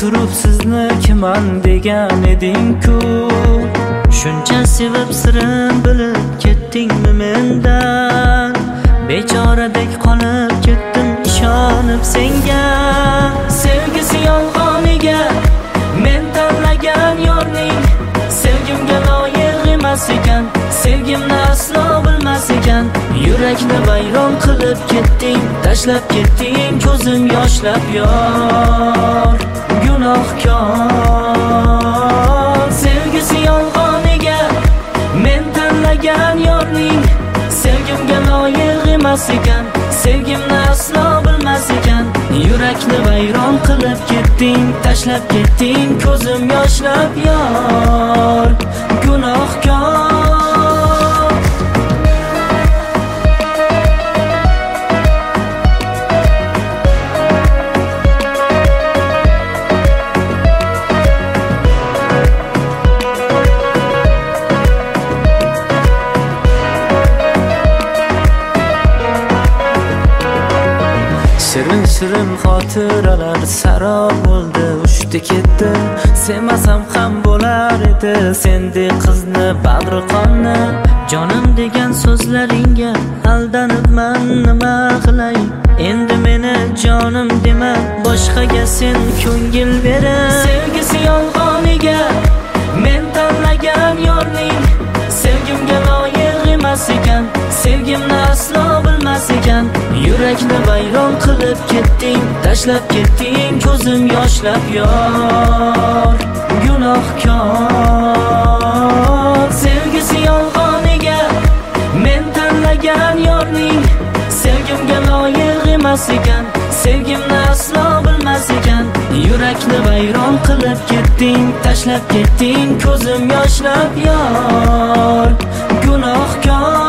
turib siznikiman degan eding-ku. Shuncha sevib sirim bilib ketdingmi mendan? Bechoradek qolib ketdim ishonib senga. Sevgisi yolg'oniga men tanlagan yorning sevgimga loyiq emas ekan, sevgimni aslo bilmas ekan. Yurakni vayron qilib ketding, tashlab ketding ko'zim yoshlab yor gunohkor. Sevgisi yolg'oniga men tanlagan yorning sevgimga loyiq emas ekan, sevgimni aslo bilmas ekan. Yurakni vayron qilib ketding, tashlab ketding ko'zim yoshlab yor gunohkor. Shirin xotiralar sarob bo'ldi, uchdi ketdi. Sevmasam ham bo'lar edi sendek qizni, bag'ri qonni. Jonim degan so'zlaringga aldanibman, nima qilay? Endi meni jonim dema, boshqaga sen ko'ngil berar. Sevgisi yolg'oniga men tanlagan yorning sevgimga loyiq emas ekan, sevgimni aslo bilmas ekan. Yurakni vayron qilib ketding, tashlab ketding ko'zim yoshlab yor gunohkor. Sevgisi yolg'oniga men tanlagan yorning sevgimga loyiq emas ekan, sevgimni aslo bilmas ekan. Yurakni vayron qilib ketding, tashlab ketding ko'zim yoshlab yor gunohkor.